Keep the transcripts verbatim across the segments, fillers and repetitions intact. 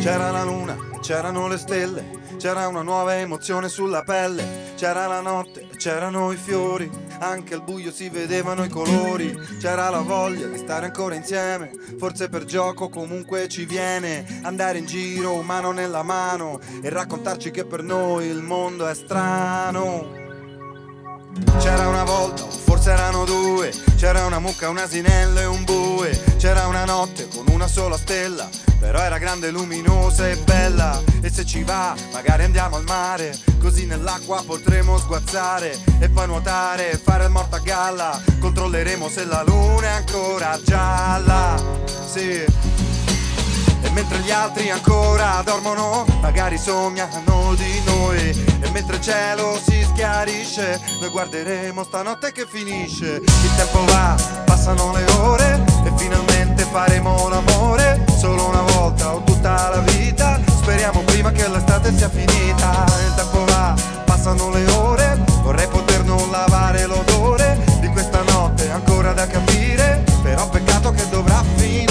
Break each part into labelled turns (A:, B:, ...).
A: C'era la luna, c'erano le stelle, c'era una nuova emozione sulla pelle. C'era la notte, c'erano i fiori, anche al buio si vedevano i colori. C'era la voglia di stare ancora insieme, forse per gioco comunque ci viene. Andare in giro mano nella mano e raccontarci che per noi il mondo è strano. C'era una volta, o forse erano due, c'era una mucca, un asinello e un bue. C'era una notte con una sola stella, però era grande, luminosa e bella. E se ci va, magari andiamo al mare, così nell'acqua potremo sguazzare e poi nuotare e fare il morto a galla. Controlleremo se la luna è ancora gialla, sì. E mentre gli altri ancora dormono, magari sognano di noi. E mentre il cielo si schiarisce, noi guarderemo stanotte che finisce. Il tempo va, passano le ore e finalmente faremo l'amore. Solo una volta o tutta la vita, speriamo prima che l'estate sia finita. Il tempo va, passano le ore, vorrei poter non lavare l'odore di questa notte ancora da capire, però peccato che dovrà finire.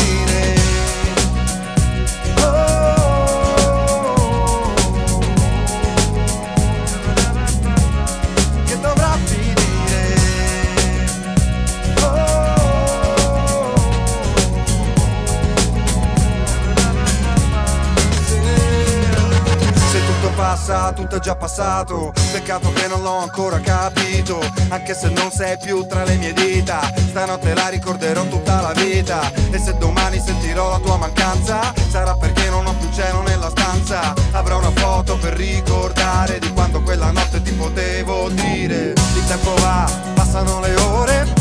A: Che dovrà finire. Se tutto passa, tutto è già passato, peccato che non l'ho ancora capito. Anche se non sei più tra le mie dita, stanotte la ricorderò tutta la vita. E se domani sentirò la tua mancanza, sarà perché non ho più cielo nella stanza. Avrò una foto per ricordare di quando quella notte ti potevo dire. Il tempo va, passano le ore